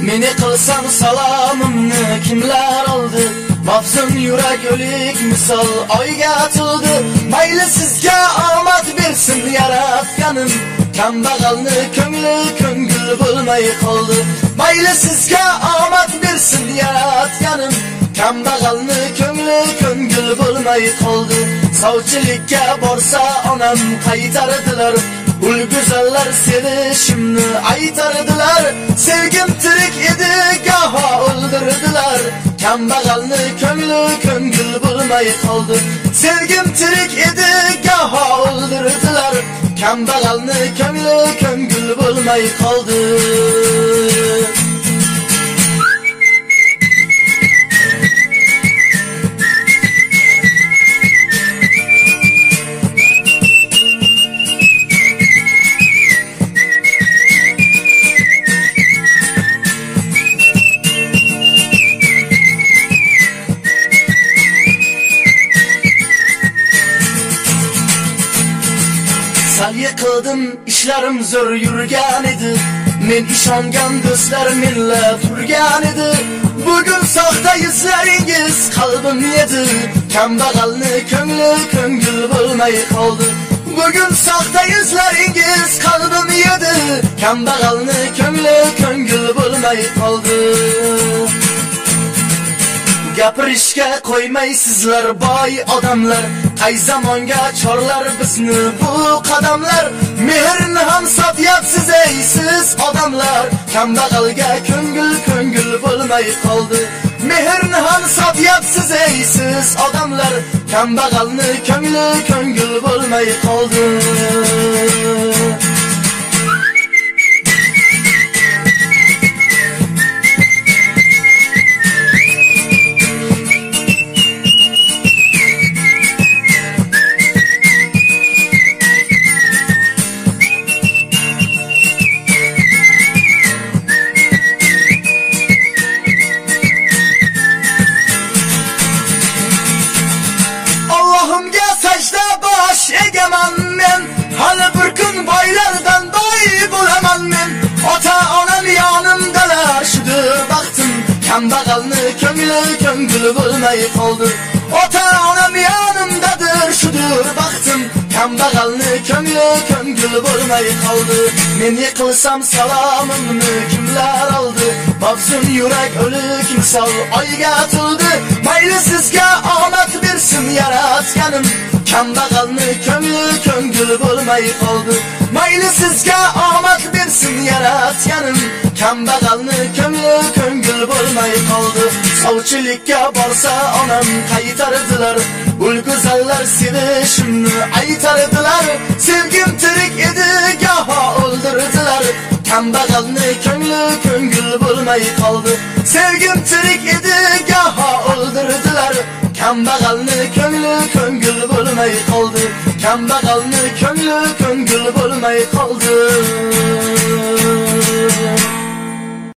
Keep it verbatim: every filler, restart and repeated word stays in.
Meni qilsam salomimni kimlar oldi? Mafsun yurak o'lik misol oyga atildi. Mayli sizga omad bersin yaratganim, kambag'alni ko'ngli ko'ngil bo'lmay qoldi. Mayli sizga omad bersin yaratganim, kambag'alni ko'ngli ko'ngil bo'lmay qoldi. Sovchilikka borsa onam qaytardilar, ul go'zallar sevishimni aytardilar. Sevgim tirik edi, goho o'ldirdilar, kambag'alni ko'ngli ko'ngil bo'lmay qoldi. Sevgim tirik edi, goho o'ldirdilar, kambag'alni ko'ngli ko'ngil bo'lmay qoldi. Yiqildim, ishlarim zo'r yurgan edi, men ishongan do'stlar menla turgan edi. Bugun soxta yuzlaringiz qalbim yedi, kambag'alni ko'ngli ko'ngil bo'lmay qoldi. Bugun soxta yuzlaringiz qalbim yedi, kambag'alni ko'ngli ko'ngil bo'lmay qoldi. Gapirishga qo'ymaysizlar boy odamlar, qay zamonga chorlar bizni bu qadamlar. Mehrni ham sotyapsiz ey siz odamlar, kambag'alga ko'ngil ko'ngil bo'lmay qoldi. Mehrni ham sotyapsiz ey siz odamlar, kambag'alni ko'ngli ko'ngil bo'lmay qoldi. Egaman men, hali bir kun boylardan boy bo'laman men. Ota onam yonimdalar, shudir baxtim, kambag'alni ko'ngli ko'ngil bo'lmay qoldi. Ota onam yonimdadir, shudir baxtim, kambag'alni ko'ngli ko'ngil bo'lmay qoldi. Men yiqilsam salomimni kimlar oldi? Mafsun yurak o'lik misol oyga atildi. Mayli sizga omad bersin yaratganim, kambag'alni ko'ngli ko'ngil bo'lmay qoldi. Mayli sizga omad bersin yaratganim, kambag'alni ko'ngli ko'ngil bo'lmay qoldi. Sovchilikka borsa onam qaytardilar, ul go'zallar sevishimni aytardilar. Sevgim tirik edi, goho o'ldirdilar, kambag'alni ko'ngli ko'ngil bo'lmay qoldi. Sevgim tirik edi, goho o'ldirdilar, kambag'alni ko'ngli ko'ngil bo'lmay qoldi. Kambag'alni ko'ngli ko'ngil bo'lmay qoldi.